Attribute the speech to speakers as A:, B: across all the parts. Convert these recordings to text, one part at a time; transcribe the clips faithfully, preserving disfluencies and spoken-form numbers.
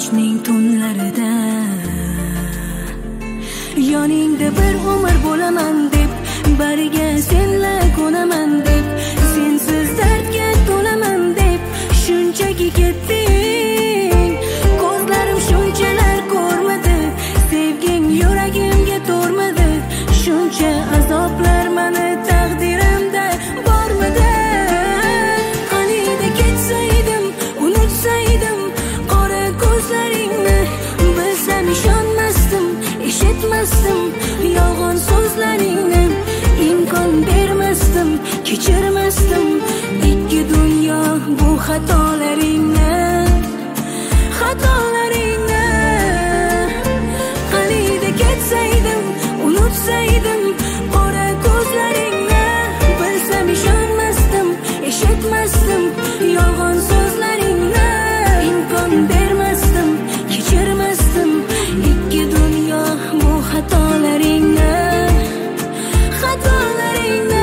A: kechning tunlarida yoningda bir umr bo'laman deb, bariga senla ko'naman deb, sensiz dardga to'laman deb shunchaki ketding. Ko'zlarim shunchalar ko'rmadi, sevging yuragimga to'rmadi, shuncha azoblar mani taqdirimda bormidi. Qaniydi ketsaydim, unutsaydim qora ko'zlaringni, bilsam ishonmasdim, eshitmasdim yolg'on so'zlaringni, imkon bermasdim, kechirmasdim ikki dunyo bu xatolaringni, xatolaringni. Qaniydi ketsaydim, unutsaydim qora ko'zlaringni, bilsam ishonmasdim, eshitmasdim yolg'on so'zlaringni, imkon bermasdim, kechirmasdim ikki dunyo bu xatolaringni, xatolaringni.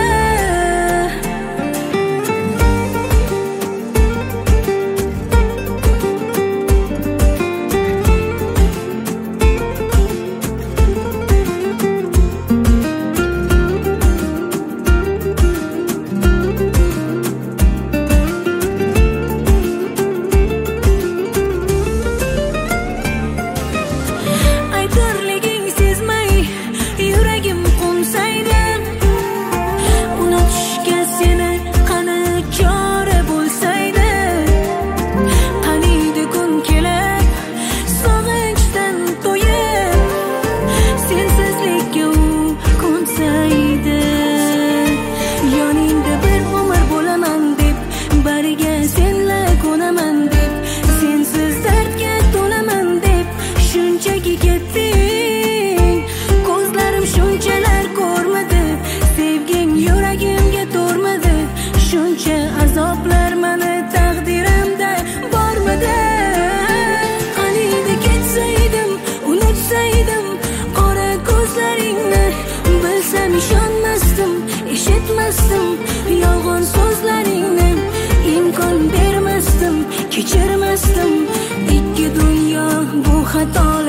A: Aytirliging sezmay yuragim qo'nsaydi, unutishga seni qani chora bo'lsaydi. Qaniydi kun kelib sog'inchdan to'yib, sensizlikka u ko'nsaydi. Yoningda bir umr bo'laman deb, bariga senla ko'naman deb, sensiz dardga to'laman deb shunchaki ketding. Ko'zlarim shunchalar ko'rmadi, sevging yuragimga to'rmadi, shuncha azoblar mani taqdirimda bormidi. Qaniydi ketsaydim, unutsaydim qora ko'zlaringni, bilsam ishonmasdim, eshitmasdim yolg'on so'zlaringni, imkon bermasdim, kechirmasdim ikki dunyo bu xato